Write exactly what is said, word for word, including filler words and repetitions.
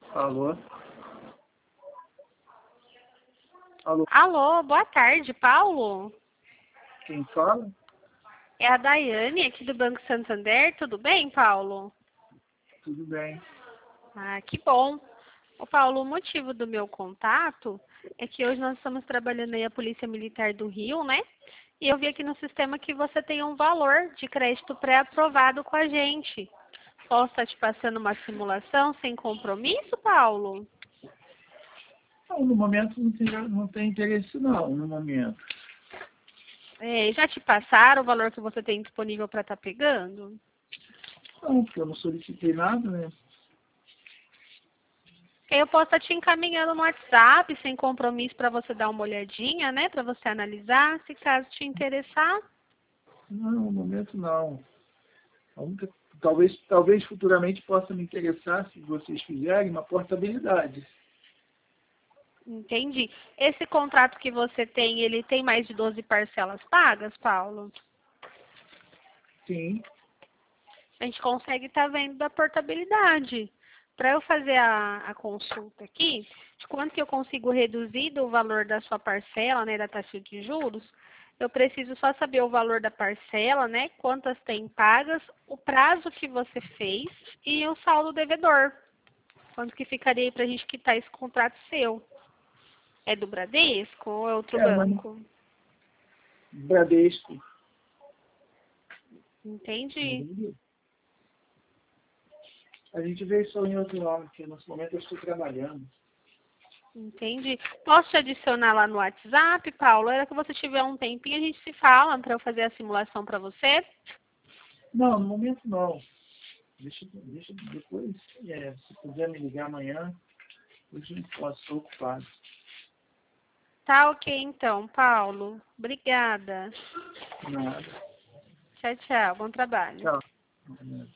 Alô? Alô? Alô, boa tarde, Paulo. Quem fala? É a Daiane, aqui do Banco Santander. Tudo bem, Paulo? Tudo bem. Ah, que bom. Ô, Paulo, o motivo do meu contato é que hoje nós estamos trabalhando aí a Polícia Militar do Rio, né? E eu vi aqui no sistema que você tem um valor de crédito pré-aprovado com a gente. Posso estar te passando uma simulação sem compromisso, Paulo? Não, no momento não tem, não tem interesse não, no momento. É, já te passaram o valor que você tem disponível para estar pegando? Não, porque eu não solicitei nada, né? Eu posso estar te encaminhando no WhatsApp, sem compromisso, para você dar uma olhadinha, né? Para você analisar, se caso te interessar. Não, no momento não. A única- talvez, talvez futuramente possa me interessar, se vocês fizerem, uma portabilidade. Entendi. Esse contrato que você tem, ele tem mais de doze parcelas pagas, Paulo? Sim. A gente consegue estar vendo da portabilidade. Para eu fazer a, a consulta aqui, de quanto que eu consigo reduzir do valor da sua parcela, né, da taxa de juros, eu preciso só saber o valor da parcela, né, quantas tem pagas, o prazo que você fez e o saldo devedor. Quanto que ficaria aí para a gente quitar esse contrato seu? É do Bradesco ou é outro É, mas banco? Bradesco. Entendi. A gente vê isso em outro nome, porque nesse momento eu estou trabalhando. Entendi. Posso te adicionar lá no WhatsApp, Paulo? Era que você tiver um tempinho, a gente se fala para eu fazer a simulação para você. Não, no momento não. Deixa, deixa depois, é, se puder me ligar amanhã, hoje eu não posso, estou ocupado. Tá ok, então, Paulo. Obrigada. Nada. Tchau, tchau. Bom trabalho. Tchau.